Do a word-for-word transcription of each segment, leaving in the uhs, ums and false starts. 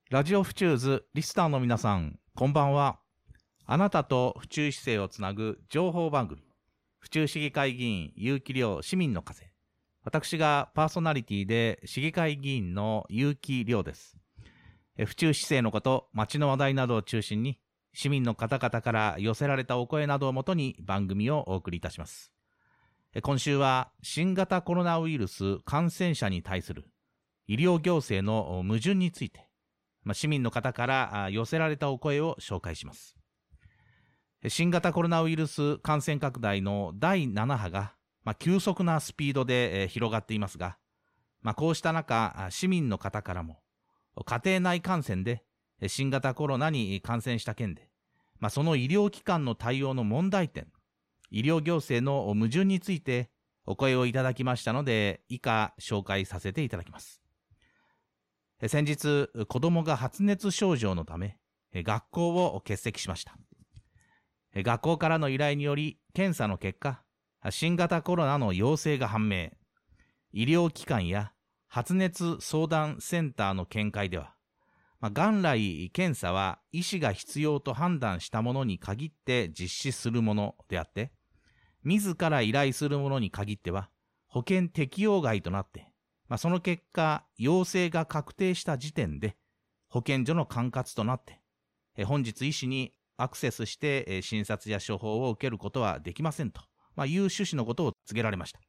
ラジオフチューズリスナーの皆さん、こんばんは。あなたと府中市政をつなぐ情報番組、府中市議会議員結城亮市民の風。私がパーソナリティで市議会議員の結城亮です。府中市政のこと、街の話題などを中心に、市民の方々から寄せられたお声などをもとに番組をお送りいたします。今週は新型コロナウイルス感染者に対する医療行政の矛盾について、市民の方から寄せられたお声を紹介します。新型コロナウイルス感染拡大のだいなな波が、まあ、急速なスピードで広がっていますが、まあ、こうした中、市民の方からも家庭内感染で新型コロナに感染した件で、まあ、その医療機関の対応の問題点、医療行政の矛盾についてお声をいただきましたので、以下紹介させていただきます。先日、子供が発熱症状のため、学校を欠席しました。学校からの依頼により、検査の結果、新型コロナの陽性が判明。医療機関や発熱相談センターの見解では、まあ、元来検査は医師が必要と判断したものに限って実施するものであって、自ら依頼するものに限っては保険適用外となって、まあ、その結果、陽性が確定した時点で保健所の管轄となって、え本日医師にアクセスしてえ診察や処方を受けることはできませんと、まあ、いう趣旨のことを告げられました。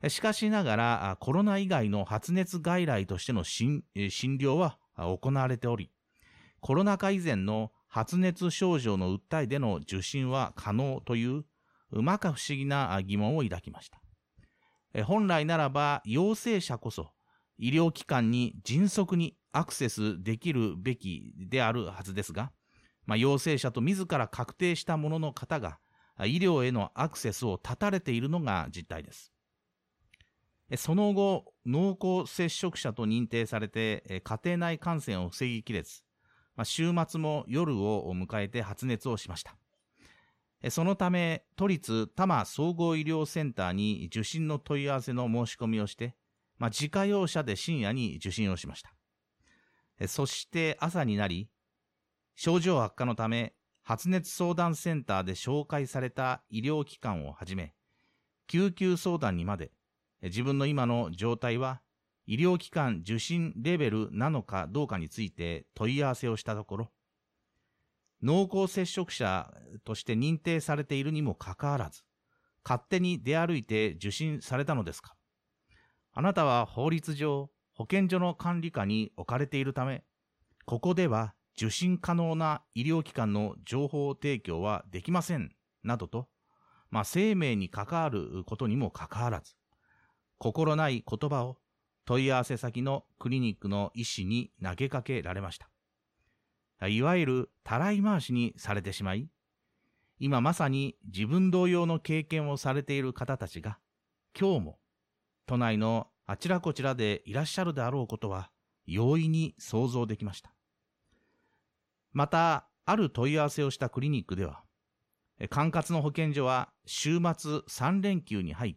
しかしながら、コロナ以外の発熱外来としての診療は行われており、コロナ禍以前の発熱症状の訴えでの受診は可能という、摩訶不思議な疑問を抱きました。本来ならば陽性者こそ医療機関に迅速にアクセスできるべきであるはずですが、まあ、陽性者と自ら確定したものの方が医療へのアクセスを断たれているのが実態です。その後、濃厚接触者と認定されて家庭内感染を防ぎきれず、まあ、週末も夜を迎えて発熱をしました。そのため、都立多摩総合医療センターに受診の問い合わせの申し込みをして、まあ、自家用車で深夜に受診をしました。そして朝になり、症状悪化のため、発熱相談センターで紹介された医療機関をはじめ、救急相談にまで、自分の今の状態は医療機関受診レベルなのかどうかについて問い合わせをしたところ、濃厚接触者として認定されているにもかかわらず、勝手に出歩いて受診されたのですか。あなたは法律上、保健所の管理下に置かれているため、ここでは受診可能な医療機関の情報提供はできません、などと、まあ、生命に関わることにもかかわらず、心ない言葉を問い合わせ先のクリニックの医師に投げかけられました。いわゆるたらい回しにされてしまい、今まさに自分同様の経験をされている方たちが、今日も都内のあちらこちらでいらっしゃるであろうことは容易に想像できました。また、ある問い合わせをしたクリニックでは、管轄の保健所は週末さん連休に入って、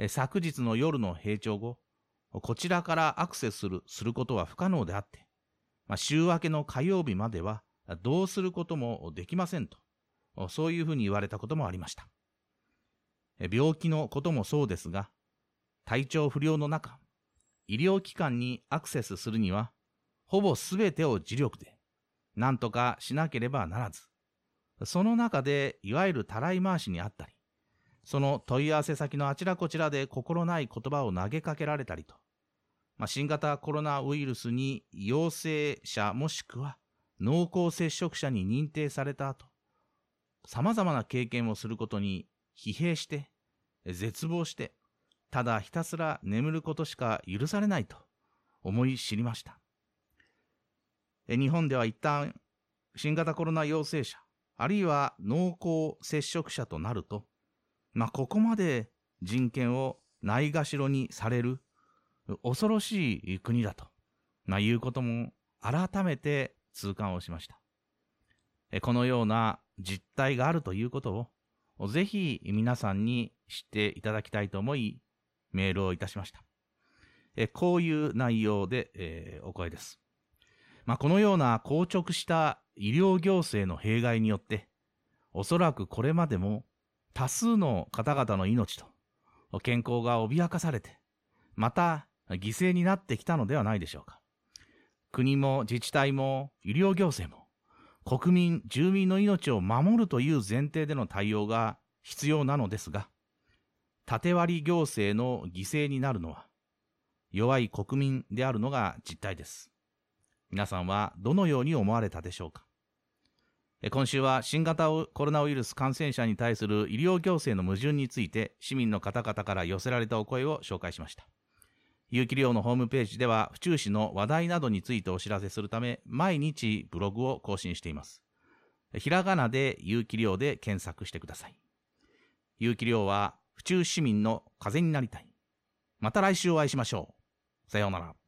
昨日の夜の閉庁後、こちらからアクセスする、することは不可能であって、まあ、週明けの火曜日まではどうすることもできませんと、そういうふうに言われたこともありました。病気のこともそうですが、体調不良の中、医療機関にアクセスするには、ほぼすべてを自力で何とかしなければならず、その中でいわゆるたらい回しにあったり、その問い合わせ先のあちらこちらで心ない言葉を投げかけられたりと、まあ、新型コロナウイルスに陽性者もしくは濃厚接触者に認定された後、様々な経験をすることに疲弊して、絶望して、ただひたすら眠ることしか許されないと思い知りました。日本では一旦新型コロナ陽性者、あるいは濃厚接触者となると、まあ、ここまで人権をないがしろにされる恐ろしい国だと、まあ、いうことも改めて痛感をしました。このような実態があるということをぜひ皆さんに知っていただきたいと思いメールをいたしました。こういう内容で、えー、お声です。 まあ、このような硬直した医療行政の弊害によって、おそらくこれまでも多数の方々の命と健康が脅かされて、また犠牲になってきたのではないでしょうか。国も自治体も医療行政も国民、住民の命を守るという前提での対応が必要なのですが、縦割り行政の犠牲になるのは弱い国民であるのが実態です。皆さんはどのように思われたでしょうか。今週は新型コロナウイルス感染者に対する医療行政の矛盾について市民の方々から寄せられたお声を紹介しました。有機寮のホームページでは府中市の話題などについてお知らせするため毎日ブログを更新しています。ひらがなで有機寮で検索してください。有機寮は府中市民の風になりたい。また来週お会いしましょう。さようなら。